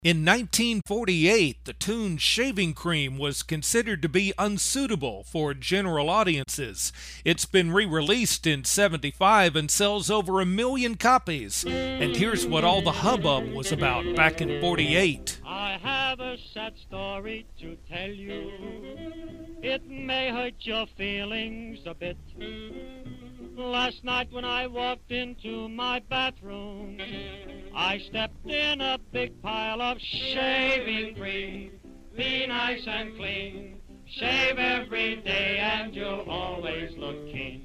In 1948, the tune Shaving Cream was considered to be unsuitable for general audiences. It's been re-released in '75 and sells over 1 million copies. And here's what all the hubbub was about back in '48. I have a sad story to tell you. It may hurt your feelings a bit. Last night when I walked into my bathroom, I stepped in a big pile of shaving cream. Be nice and clean. Shave every day and you'll always look keen.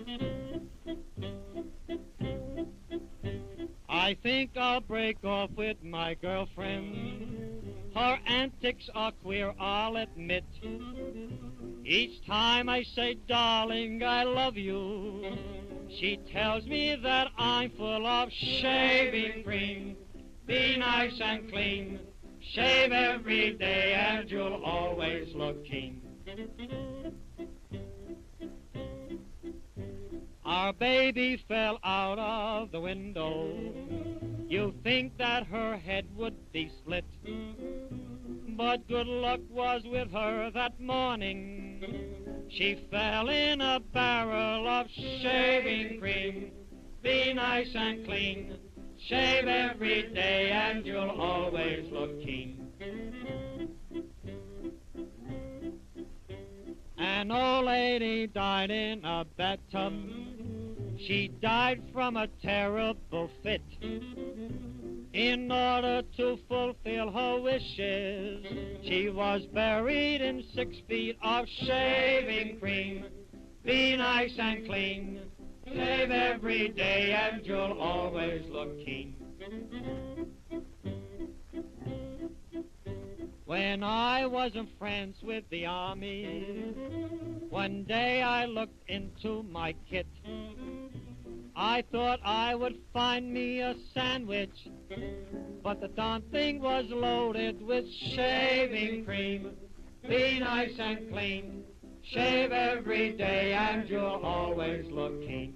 I think I'll break off with my girlfriend. Her antics are queer, I'll admit. Each time I say, darling, I love you, she tells me that I'm full of shaving cream. Be nice and clean. Shave every day and you'll always look keen. Our baby fell out of the window. You think that her head would be split, but good luck was with her that morning. She fell in a barrel of shaving cream. Be nice and clean. Shave every day and you'll always look keen. An old lady died in a bathtub. She died from a terrible fit. In order to fulfill her wishes, she was buried in 6 feet of shaving cream. Be nice and clean. Shave every day and you'll always look keen. When I was in France with the army, one day I looked into my kit. I thought I would find me a sandwich, but the darn thing was loaded with shaving cream. Be nice and clean. Shave every day and you'll always look keen.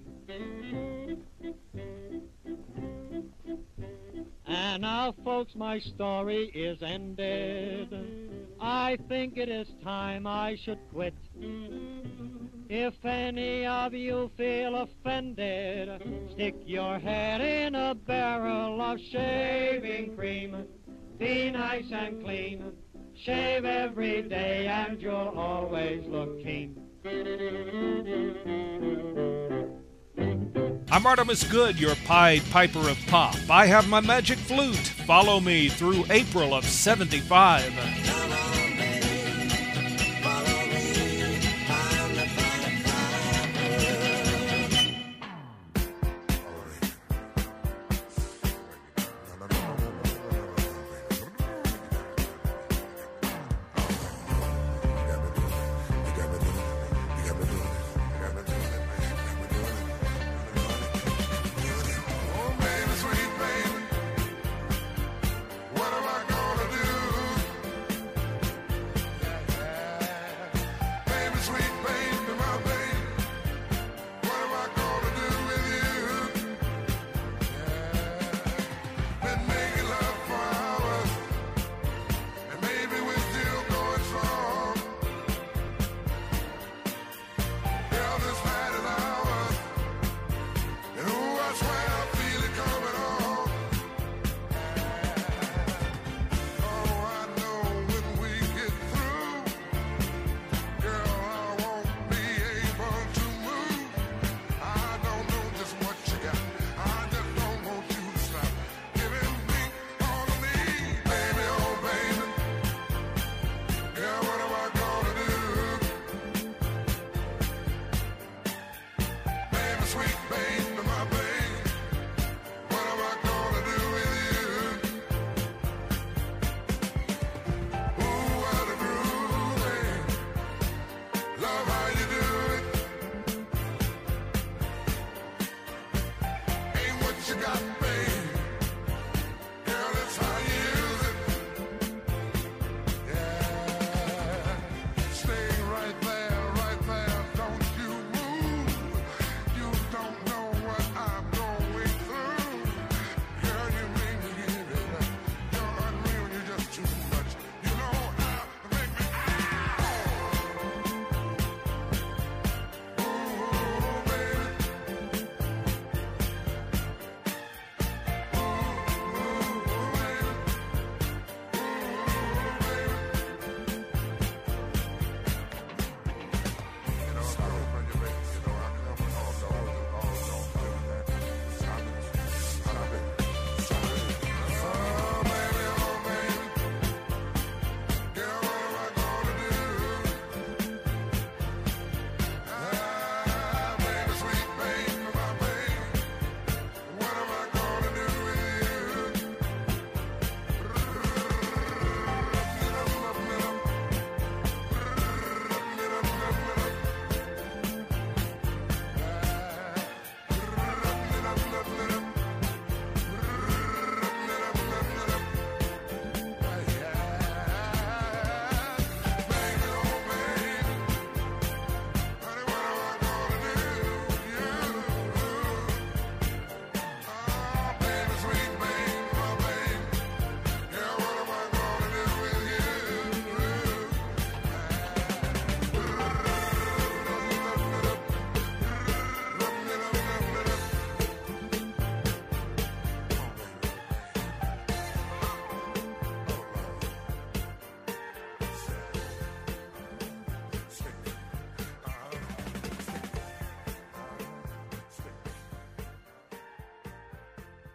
And now, folks, my story is ended. I think it is time I should quit. If any of you feel offended, stick your head in a barrel of shaving cream. Be nice and clean. Shave every day and you'll always look keen. I'm Artemus Good, your Pied Piper of Pop. I have my magic flute. Follow me through April of '75.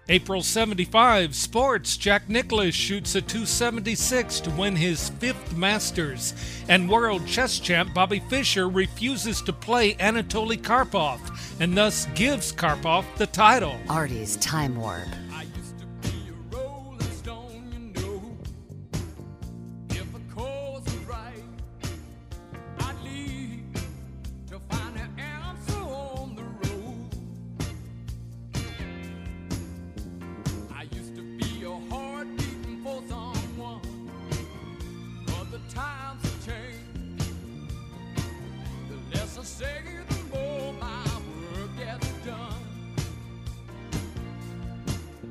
April 75, sports. Jack Nicklaus shoots a .276 to win his 5th Masters. And world chess champ Bobby Fischer refuses to play Anatoly Karpov and thus gives Karpov the title. Artie's Time Warp. I used to be a rolling stone, you know. If a cause was right, I'd leave to find the answer on the road. I used to be a heart beating for someone, but the times have changed. The less I say, the more my work gets done.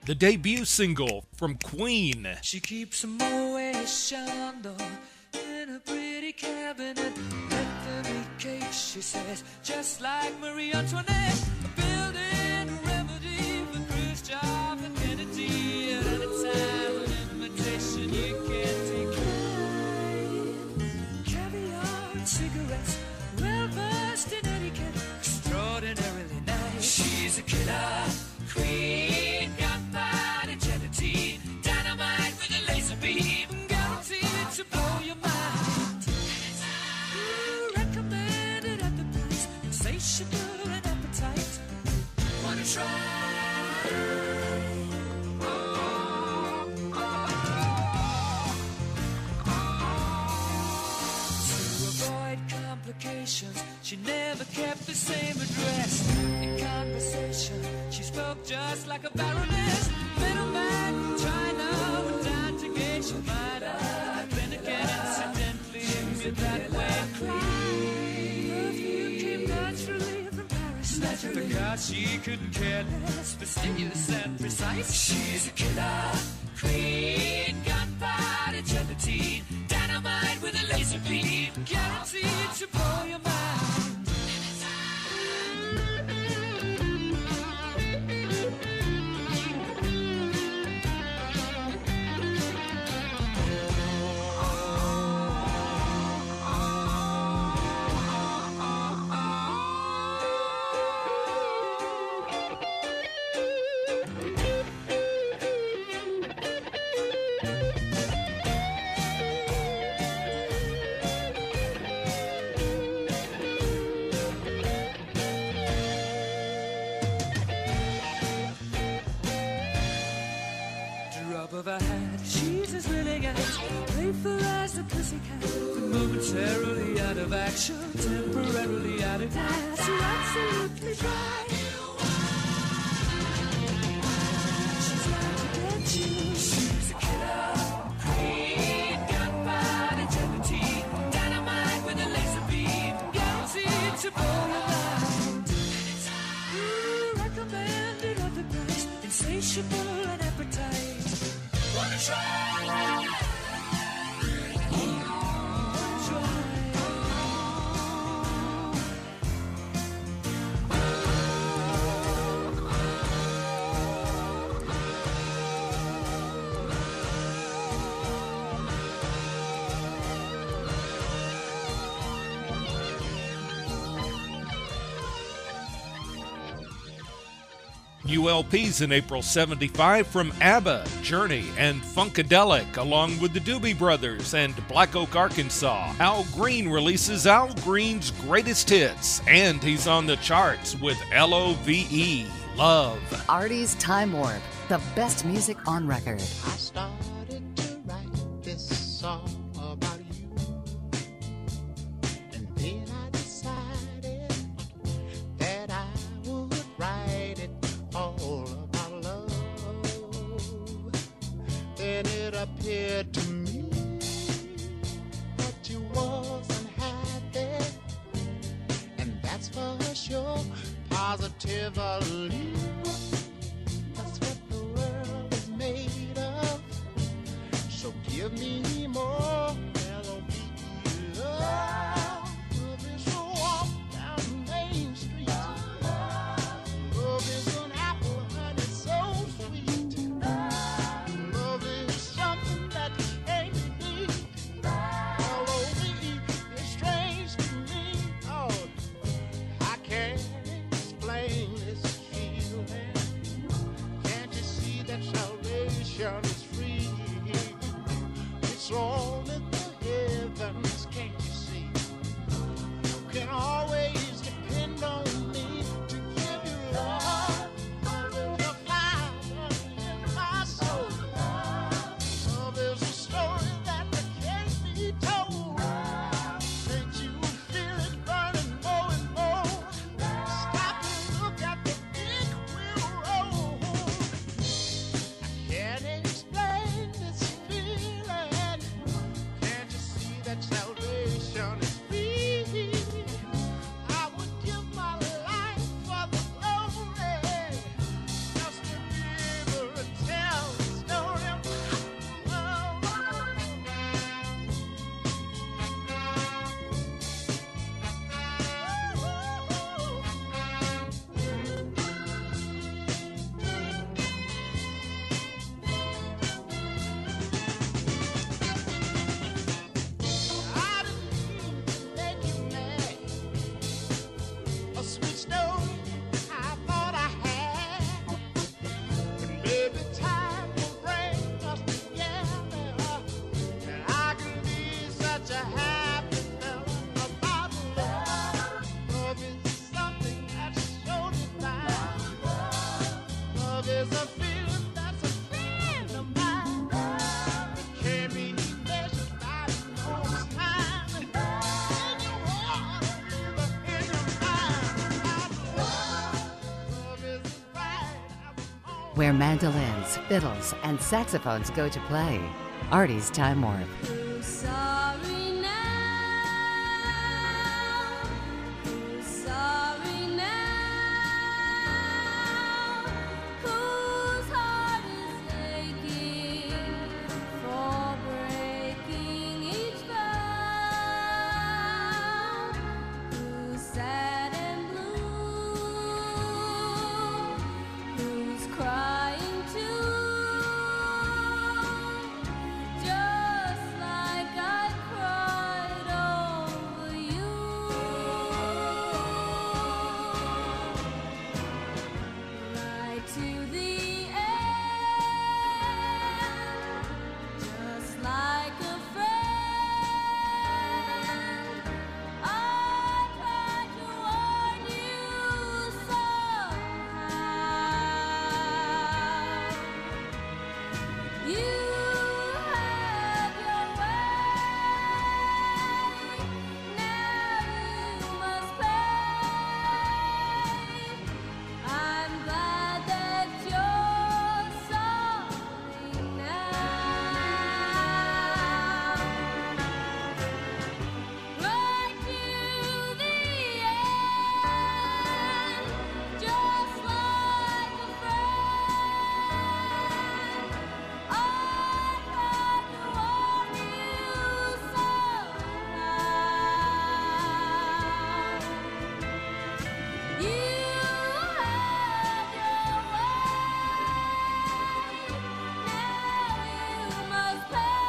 the debut single from Queen. She keeps a Moet Chandon in a pretty cabinet. Let them eat cake, she says, just like Marie Antoinette. Building a remedy for Khrushchev and Kennedy. At any time, an invitation you can't decline. Caviar and cigarettes, well versed in etiquette, extraordinarily nice. She's a killer queen, gunpowder, gelatine, dynamite with a laser beam, guaranteed to blow your mind. Recommended at the price, insatiable and appetite. Wanna try? She never kept the same address. In conversation, she spoke just like a baroness. Middleman from China went down to gauge. She might have been again incidentally that way. Perfume came naturally from Paris. Because she couldn't care less, fastidious and precise. She's a killer queen, gunpowder, gelatine, dynamite with a laser beam, guaranteed to blow your mind. Of her hat, she's as willing as playful as the pussycat, momentarily out of action, temporarily out of gas. You're absolutely dry. She's out to get you. She's a killer queen, gunpowder, gelatine, dynamite with a laser beam, guaranteed to blow your mind. Recommended at the price, insatiable and appetite. Wanna try? New LPs in April 75 from ABBA, Journey, and Funkadelic, along with the Doobie Brothers and Black Oak, Arkansas. Al Green releases Al Green's greatest hits, and he's on the charts with Love, Love. Artie's Time Warp, the best music on record. I started to write this song about you, and then I decided that I would write it all about love. Then it appeared to me that you wasn't happy, and that's for sure, positively. That's what the world is made of. So give me more melody, love. Love is a walk down Main Street. Love is an apple, honey, so sweet. Love is something that can't be. L-O-V-E is strange to me. Oh, I can't explain this feeling. Can't you see that salvation is free? It's all in the heavens, can't you see? You can always depend on me to give you love. Love is a fire in my soul. Love is a story that can't be told. Can't you feel it burning more and more? Stop and look at the big wheel roll. I can't explain this feeling. where mandolins, fiddles, and saxophones go to play. Artie's Time Warp. Who's sorry now? Who's sorry now? Whose heart is aching for breaking each vow? Who's sad and blue? Who's crying too? Just like I cried over you. Right to the end, just like a friend. I tried to warn you somehow. You had your way, now you must pay. I'm glad that you're sorry now. Right to the end, just like a friend. I tried to warn you somehow. You had your way, now you must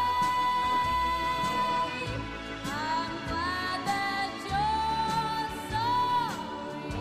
pay. I'm glad that you're sorry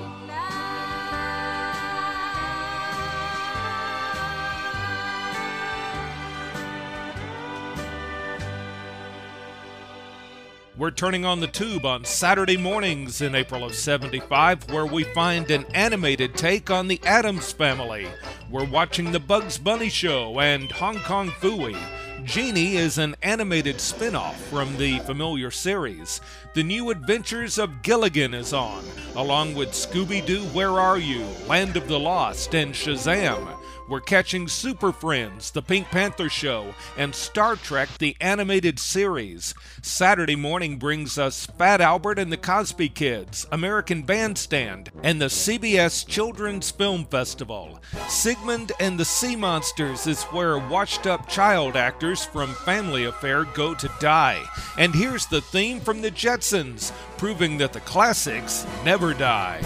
We're turning on the tube on Saturday mornings in April of 75, where we find an animated take on the Addams Family. We're watching The Bugs Bunny Show and Hong Kong Phooey. Genie is an animated spin-off from the familiar series. The New Adventures of Gilligan is on, along with Scooby-Doo Where Are You?, Land of the Lost, and Shazam. We're catching Super Friends, The Pink Panther Show, and Star Trek The Animated Series. Saturday morning brings us Fat Albert and the Cosby Kids, American Bandstand, and the CBS Children's Film Festival. Sigmund and the Sea Monsters is where washed-up child actors from Family Affair go to die. And here's the theme from the Jetsons, proving that the classics never die.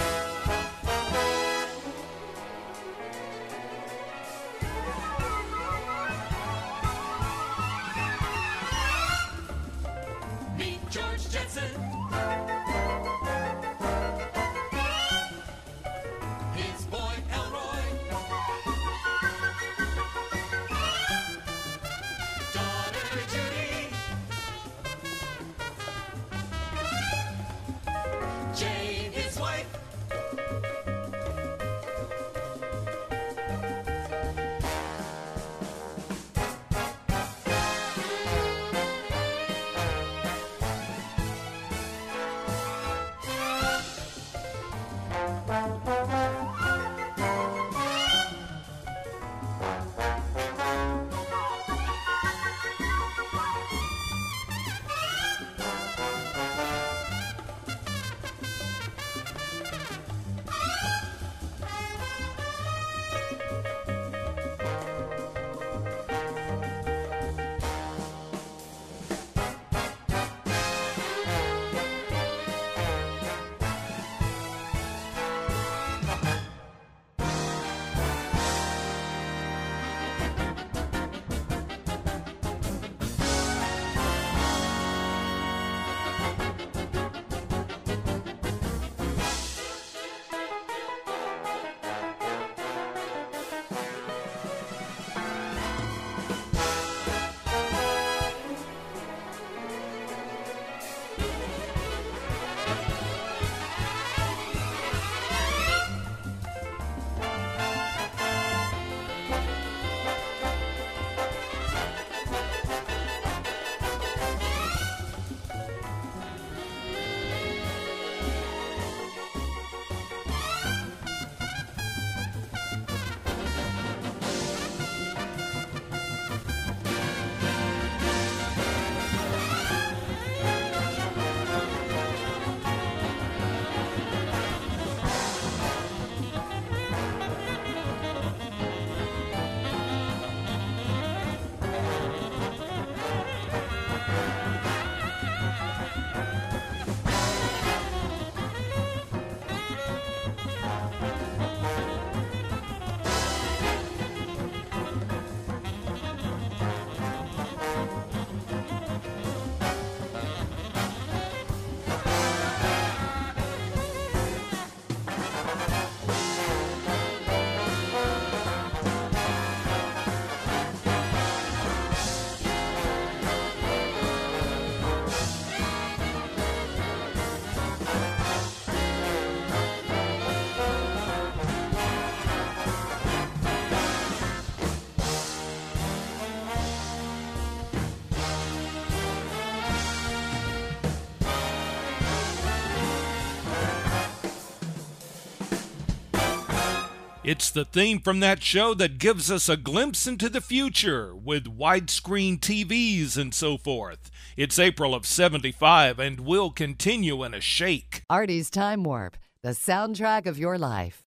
Meet George Jetson. His boy Elroy. Daughter Judy. Jane, his wife. It's the theme from that show that gives us a glimpse into the future with widescreen TVs and so forth. It's April of 75 and will continue in a shake. Artie's Time Warp, the soundtrack of your life.